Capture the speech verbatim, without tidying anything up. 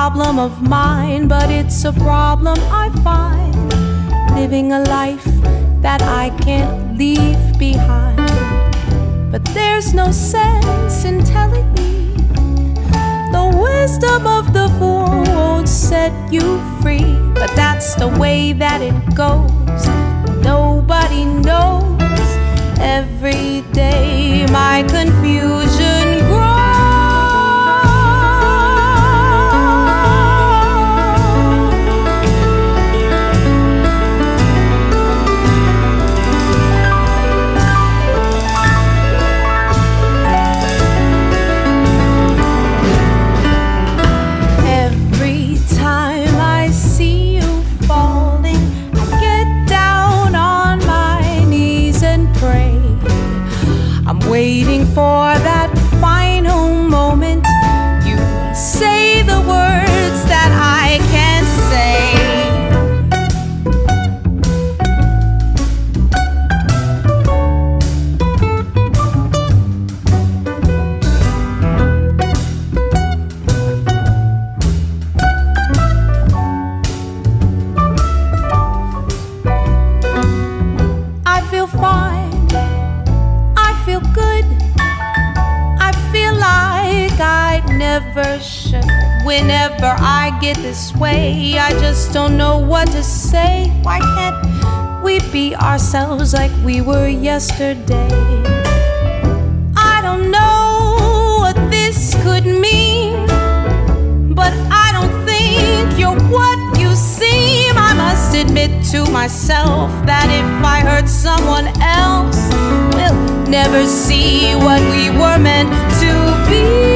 problem of mine, but it's a problem I find living a life that I can't leave behind. But there's no sense in telling me the wisdom of the fool won't set you free. But that's the way that it goes. Nobody knows. Every day my confusion grows. Waiting for that final moment, you say the words that I can't say. I feel fine. Never should. Whenever I get this way, I just don't know what to say. Why can't we be ourselves like we were yesterday? I don't know what this could mean, but I don't think you're what you seem. I must admit to myself that if I hurt someone else, we'll never see what we were meant to be.